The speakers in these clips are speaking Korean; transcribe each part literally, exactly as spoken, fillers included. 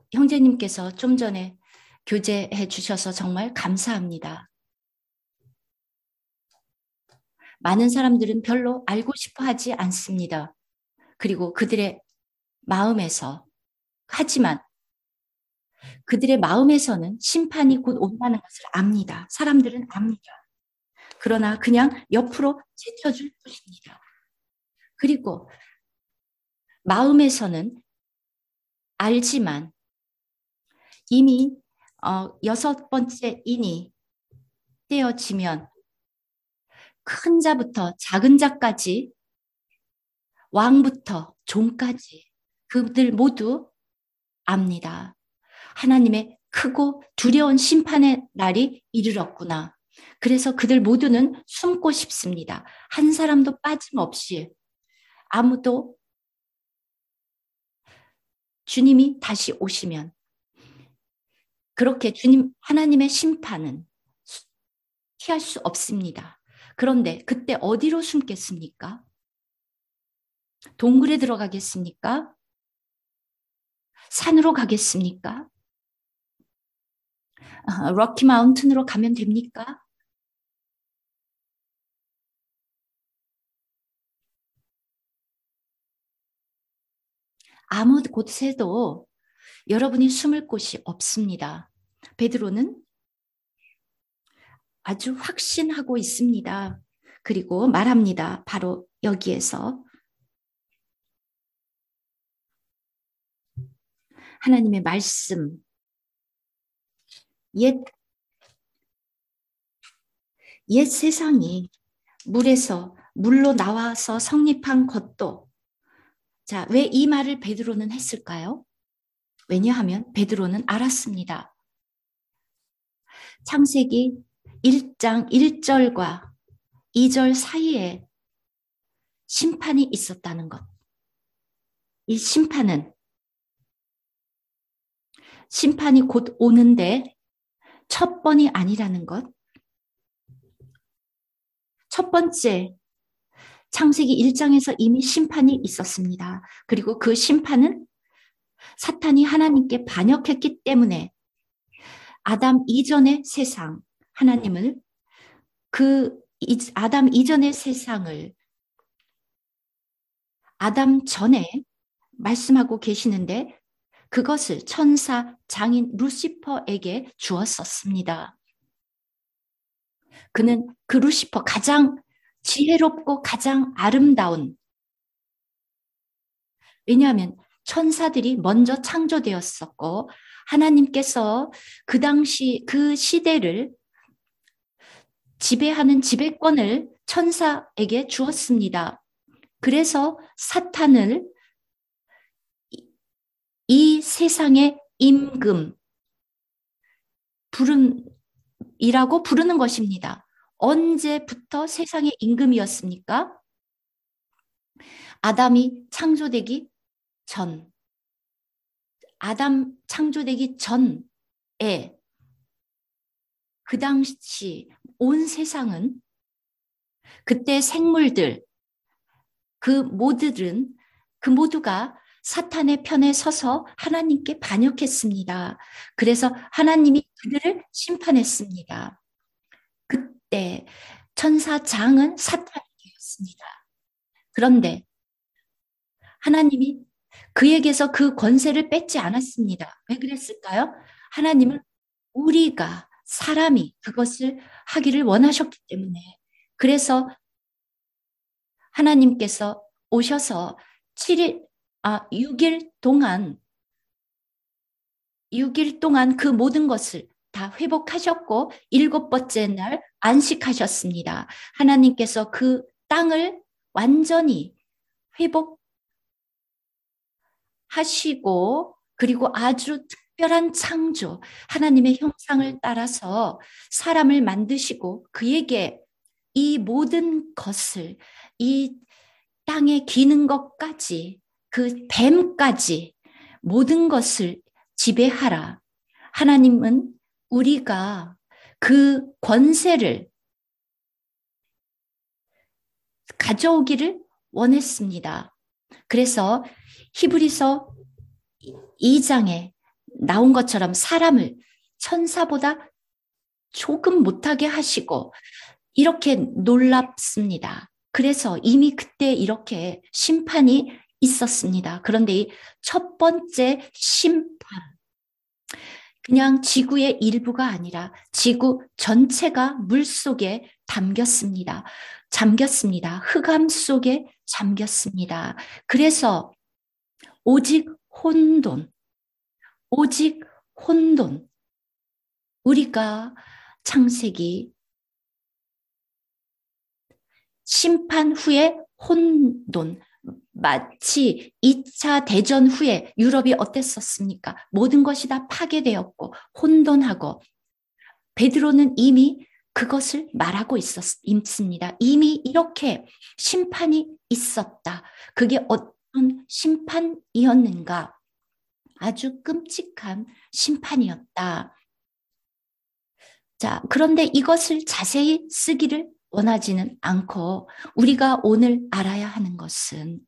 형제님께서 좀 전에 교제해 주셔서 정말 감사합니다. 많은 사람들은 별로 알고 싶어 하지 않습니다. 그리고 그들의 마음에서, 하지만 그들의 마음에서는 심판이 곧 온다는 것을 압니다. 사람들은 압니다. 그러나 그냥 옆으로 제쳐줄 뿐입니다. 그리고 마음에서는 알지만 이미 어, 여섯 번째 인이 떼어지면 큰 자부터 작은 자까지, 왕부터 종까지 그들 모두 압니다. 하나님의 크고 두려운 심판의 날이 이르렀구나. 그래서 그들 모두는 숨고 싶습니다. 한 사람도 빠짐없이. 아무도 주님이 다시 오시면 그렇게 주님 하나님의 심판은 피할 수 없습니다. 그런데 그때 어디로 숨겠습니까? 동굴에 들어가겠습니까? 산으로 가겠습니까? 아, 럭키 마운틴으로 가면 됩니까? 아무 곳에도 여러분이 숨을 곳이 없습니다. 베드로는 아주 확신하고 있습니다. 그리고 말합니다. 바로 여기에서 하나님의 말씀, 옛, 옛 세상이 물에서 물로 나와서 성립한 것도, 자, 왜 이 말을 베드로는 했을까요? 왜냐하면 베드로는 알았습니다. 창세기 일 장 일 절과 이 절 사이에 심판이 있었다는 것. 이 심판은 심판이 곧 오는데 첫 번이 아니라는 것. 첫 번째, 창세기 일 장에서 이미 심판이 있었습니다. 그리고 그 심판은 사탄이 하나님께 반역했기 때문에 아담 이전의 세상, 하나님을 그 아담 이전의 세상을 아담 전에 말씀하고 계시는데 그것을 천사 장인 루시퍼에게 주었었습니다. 그는 그 루시퍼 가장 지혜롭고 가장 아름다운, 왜냐하면 천사들이 먼저 창조되었었고 하나님께서 그 당시 그 시대를 지배하는 지배권을 천사에게 주었습니다. 그래서 사탄을 이 세상의 임금, 부름이라고 부르는 것입니다. 언제부터 세상의 임금이었습니까? 아담이 창조되기 전, 아담 창조되기 전에 그 당시 온 세상은 그때 생물들, 그 모두들은 그 모두가 사탄의 편에 서서 하나님께 반역했습니다. 그래서 하나님이 그들을 심판했습니다. 그때 천사장은 사탄이 되었습니다. 그런데 하나님이 그에게서 그 권세를 뺏지 않았습니다. 왜 그랬을까요? 하나님은 우리가 사람이 그것을 하기를 원하셨기 때문에, 그래서 하나님께서 오셔서 칠 일, 아, 육 일 동안, 육 일 동안 그 모든 것을 다 회복하셨고, 일곱 번째 날 안식하셨습니다. 하나님께서 그 땅을 완전히 회복하시고, 그리고 아주 특별한 창조, 하나님의 형상을 따라서 사람을 만드시고, 그에게 이 모든 것을, 이 땅에 기는 것까지, 그 뱀까지 모든 것을 지배하라. 하나님은 우리가 그 권세를 가져오기를 원했습니다. 그래서 히브리서 이 장에 나온 것처럼 사람을 천사보다 조금 못하게 하시고 이렇게 놀랍습니다. 그래서 이미 그때 이렇게 심판이 있었습니다. 그런데 이 첫 번째 심판, 그냥 지구의 일부가 아니라 지구 전체가 물 속에 담겼습니다. 잠겼습니다. 흑암 속에 잠겼습니다. 그래서 오직 혼돈, 오직 혼돈. 우리가 창세기 심판 후에 혼돈, 마치 이 차 대전 후에 유럽이 어땠었습니까? 모든 것이 다 파괴되었고 혼돈하고, 베드로는 이미 그것을 말하고 있었, 있습니다. 이미 이렇게 심판이 있었다. 그게 어떤 심판이었는가? 아주 끔찍한 심판이었다. 자, 그런데 이것을 자세히 쓰기를 원하지는 않고 우리가 오늘 알아야 하는 것은,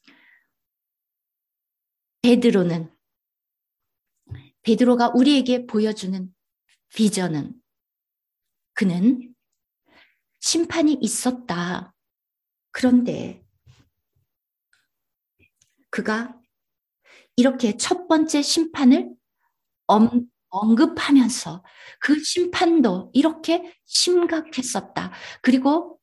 베드로는 베드로가 우리에게 보여주는 비전은, 그는 심판이 있었다. 그런데 그가 이렇게 첫 번째 심판을 엄, 언급하면서 그 심판도 이렇게 심각했었다. 그리고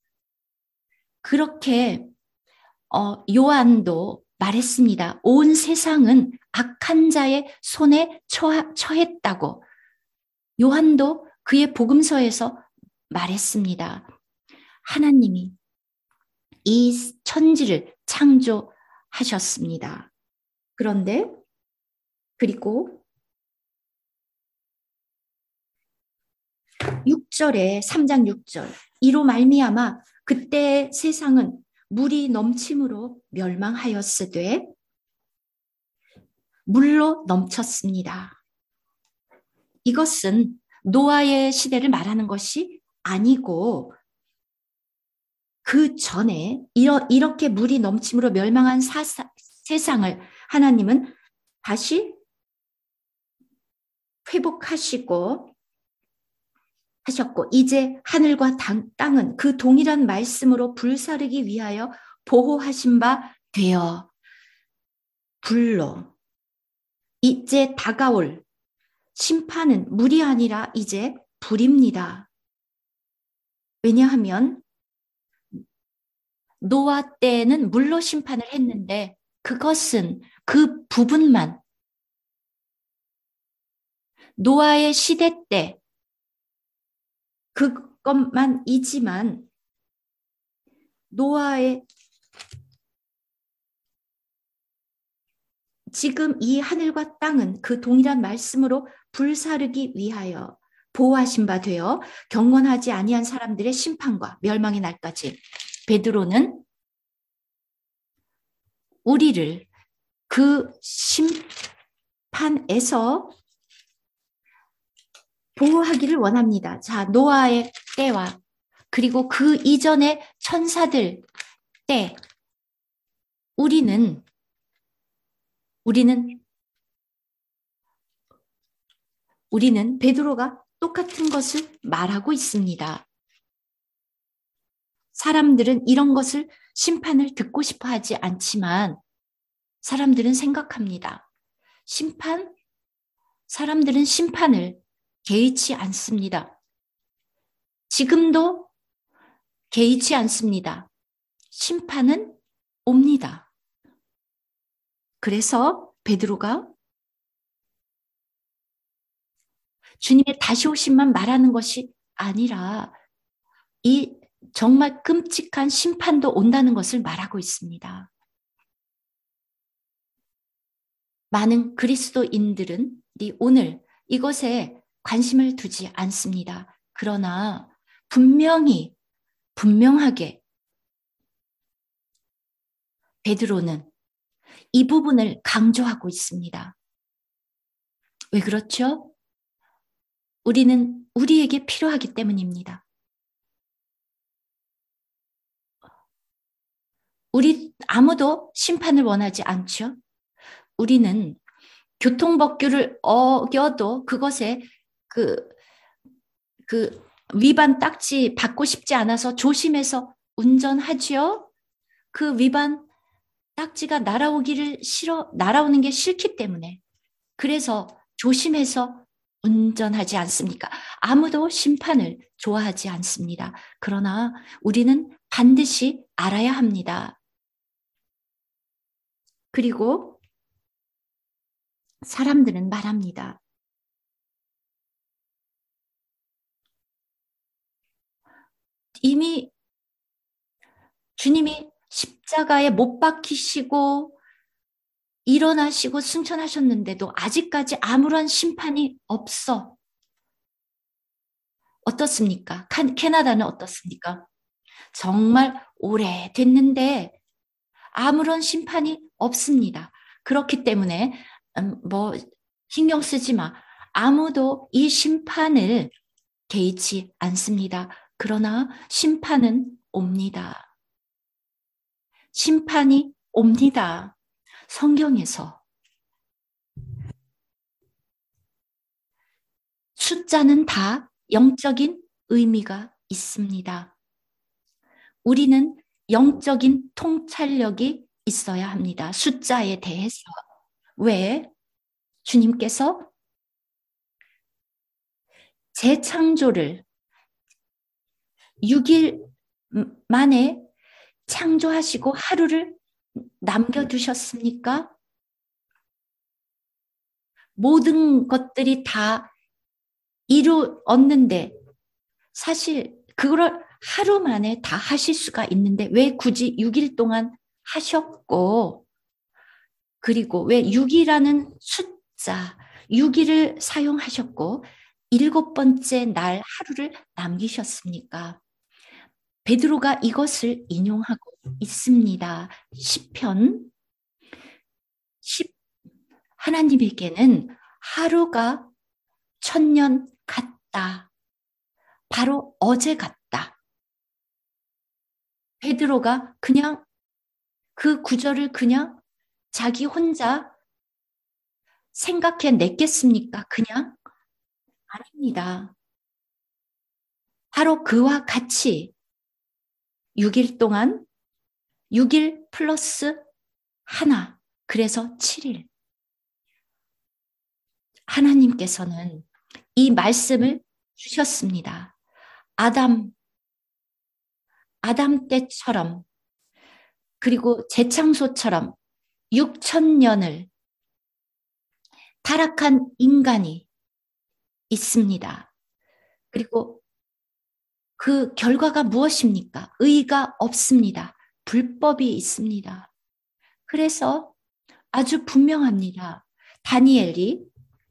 그렇게 어, 요한도 말했습니다. 온 세상은 악한 자의 손에 처하, 처했다고. 요한도 그의 복음서에서 말했습니다. 하나님이 이 천지를 창조하셨습니다. 그런데 그리고 육 절에 삼 장 육 절, 이로 말미암아 그때 세상은 물이 넘침으로 멸망하였으되 물로 넘쳤습니다. 이것은 노아의 시대를 말하는 것이 아니고 그 전에 이렇게 물이 넘침으로 멸망한 사사, 세상을 하나님은 다시 회복하시고 하셨고, 이제 하늘과 땅은 그 동일한 말씀으로 불사르기 위하여 보호하신 바 되어 불로, 이제 다가올 심판은 물이 아니라 이제 불입니다. 왜냐하면 노아 때는 물로 심판을 했는데 그것은 그 부분만, 노아의 시대 때 그것만이지만, 노아의 지금 이 하늘과 땅은 그 동일한 말씀으로 불사르기 위하여 보호하신 바 되어 경건하지 아니한 사람들의 심판과 멸망의 날까지, 베드로는 우리를 그 심판에서 보호하기를 원합니다. 자, 노아의 때와 그리고 그 이전의 천사들 때 우리는 우리는 우리는 베드로가 똑같은 것을 말하고 있습니다. 사람들은 이런 것을, 심판을 듣고 싶어 하지 않지만 사람들은 생각합니다. 심판? 사람들은 심판을 개의치 않습니다. 지금도 개의치 않습니다. 심판은 옵니다. 그래서 베드로가 주님의 다시 오심만 말하는 것이 아니라 이 정말 끔찍한 심판도 온다는 것을 말하고 있습니다. 많은 그리스도인들은 오늘 이것에 관심을 두지 않습니다. 그러나 분명히, 분명하게 베드로는 이 부분을 강조하고 있습니다. 왜 그렇죠? 우리는 우리에게 필요하기 때문입니다. 우리 아무도 심판을 원하지 않죠? 우리는 교통법규를 어겨도 그것에 그, 그 위반 딱지 받고 싶지 않아서 조심해서 운전하지요. 그 위반 딱지가 날아오기를 싫어, 날아오는 게 싫기 때문에. 그래서 조심해서 운전하지 않습니까? 아무도 심판을 좋아하지 않습니다. 그러나 우리는 반드시 알아야 합니다. 그리고 사람들은 말합니다. 이미 주님이 십자가에 못 박히시고 일어나시고 승천하셨는데도 아직까지 아무런 심판이 없어. 어떻습니까? 캐나다는 어떻습니까? 정말 오래됐는데 아무런 심판이 없습니다. 그렇기 때문에 음, 뭐 신경 쓰지 마. 아무도 이 심판을 개의치 않습니다. 그러나 심판은 옵니다. 심판이 옵니다. 성경에서 숫자는 다 영적인 의미가 있습니다. 우리는 영적인 통찰력이 있어야 합니다. 숫자에 대해서. 왜? 주님께서 재창조를 육 일 만에 창조하시고 하루를 남겨두셨습니까? 모든 것들이 다 이루었는데 사실 그걸 하루 만에 다 하실 수가 있는데 왜 굳이 육 일 동안 하셨고 그리고 왜 육 이라는 숫자 육 일을 사용하셨고 일곱 번째 날 하루를 남기셨습니까? 베드로가 이것을 인용하고 있습니다. 시편 십 하나님에게는 하루가 천년 같다. 바로 어제 같다. 베드로가 그냥 그 구절을 그냥 자기 혼자 생각해 냈겠습니까? 그냥 아닙니다. 바로 그와 같이 육 일 동안 육 일 플러스 하나, 그래서 칠 일. 하나님께서는 이 말씀을 주셨습니다. 아담, 아담 때처럼 그리고 재창소처럼 육천 년을 타락한 인간이 있습니다. 그리고 그 결과가 무엇입니까? 의가 없습니다. 불법이 있습니다. 그래서 아주 분명합니다. 다니엘이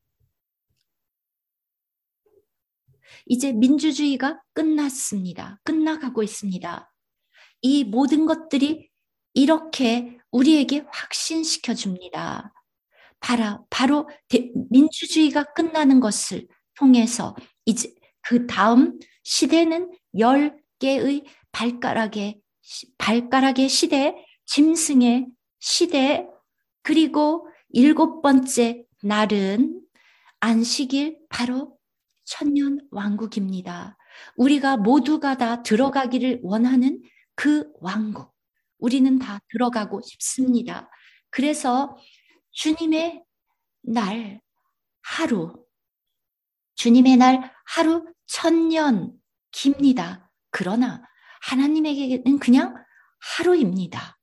이제 민주주의가 끝났습니다. 끝나가고 있습니다. 이 모든 것들이 이렇게 우리에게 확신시켜 줍니다. 바로, 바로 민주주의가 끝나는 것을 통해서 이제 그 다음 시대는 열 개의 발가락의, 발가락의 시대, 짐승의 시대, 그리고 일곱 번째 날은 안식일, 바로 천년 왕국입니다. 우리가 모두가 다 들어가기를 원하는 그 왕국. 우리는 다 들어가고 싶습니다. 그래서 주님의 날 하루, 주님의 날 하루 천년 깁니다. 그러나 하나님에게는 그냥 하루입니다.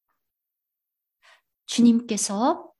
주님께서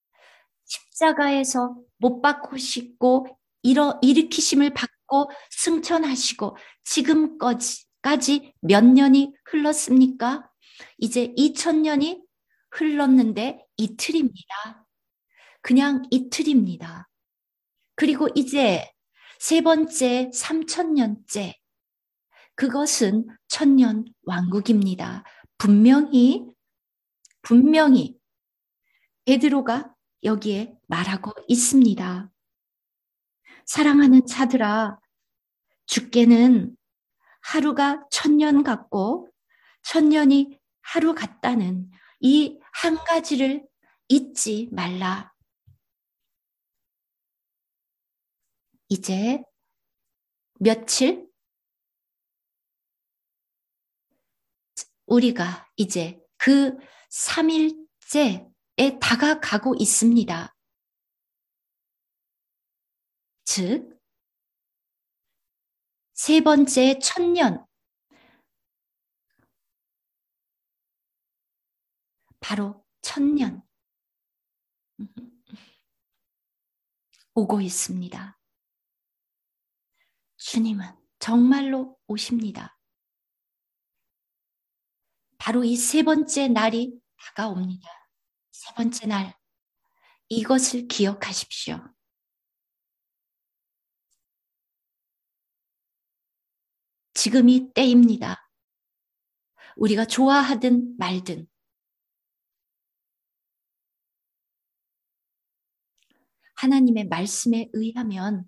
십자가에서 못 박히시고 일어, 일으키심을 받고 승천하시고 지금까지 몇 년이 흘렀습니까? 이제 이천 년이 흘렀는데 이틀입니다. 그냥 이틀입니다. 그리고 이제 세 번째 삼천 년째, 그것은 천년 왕국입니다. 분명히 분명히 베드로가 여기에 말하고 있습니다. 사랑하는 자들아, 주께는 하루가 천년 같고 천년이 하루 같다는 이 한 가지를 잊지 말라. 이제 며칠? 우리가 이제 그 삼 일째에 다가가고 있습니다. 즉, 세 번째 천년, 바로 천년 오고 있습니다. 주님은 정말로 오십니다. 바로 이 세 번째 날이 다가옵니다. 세 번째 날, 이것을 기억하십시오. 지금이 때입니다. 우리가 좋아하든 말든 하나님의 말씀에 의하면,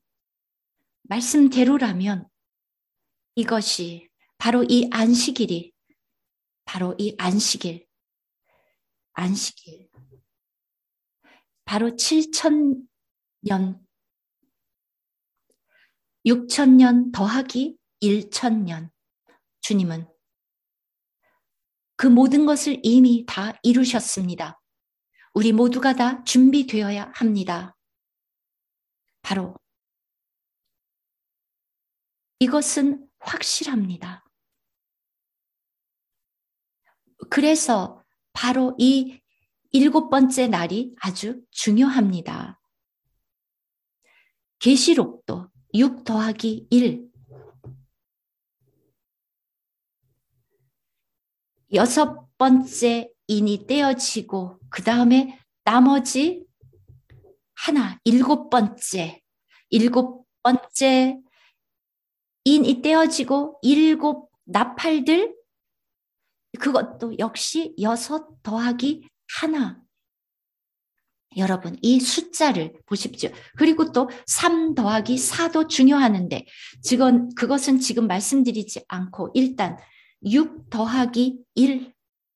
말씀대로라면 이것이 바로 이 안식일이, 바로 이 안식일, 안식일, 바로 칠천 년, 육천 년 더하기 천 년, 주님은 그 모든 것을 이미 다 이루셨습니다. 우리 모두가 다 준비되어야 합니다. 바로 이것은 확실합니다. 그래서 바로 이 일곱 번째 날이 아주 중요합니다. 계시록도 육 더하기 일, 여섯 번째 인이 떼어지고 그 다음에 나머지 하나, 일곱 번째, 일곱 번째 인이 떼어지고 일곱 나팔들, 그것도 역시 여섯 더하기 하나. 여러분, 이 숫자를 보십시오. 그리고 또 삼 더하기 사도 중요하는데, 지금 그것은 지금 말씀드리지 않고 일단 육 더하기 일.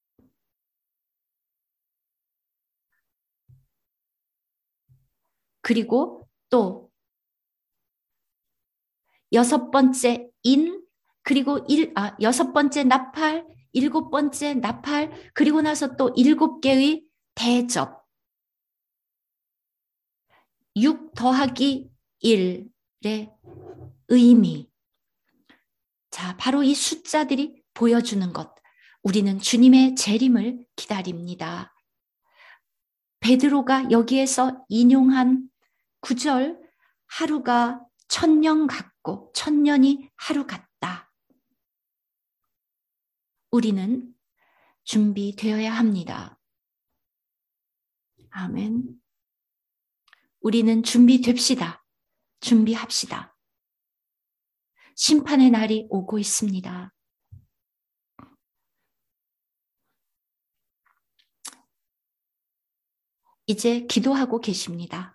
그리고 또 여섯 번째 인, 그리고 일, 아, 여섯 번째 나팔, 일곱 번째 나팔, 그리고 나서 또 일곱 개의 대접. 육 더하기 일의 의미. 자, 바로 이 숫자들이 보여주는 것. 우리는 주님의 재림을 기다립니다. 베드로가 여기에서 인용한 구절, 하루가 천년 같고 천년이 하루 같다. 우리는 준비되어야 합니다. 아멘. 우리는 준비됩시다. 준비합시다. 심판의 날이 오고 있습니다. 이제 기도하고 계십니다.